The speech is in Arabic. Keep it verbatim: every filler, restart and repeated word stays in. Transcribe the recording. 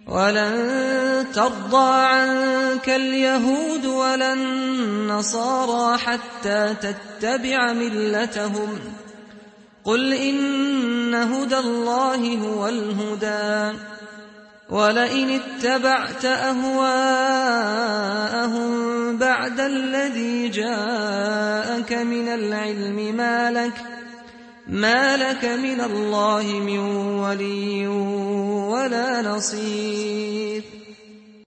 ولن ترضى عنك اليهود ولا النصارى حتى تتبع ملتهم قل إن هدى الله هو الهدى ولئن اتبعت أهواءهم بعد الذي جاءك من العلم ما لك ما لك من الله من ولي ولا نصير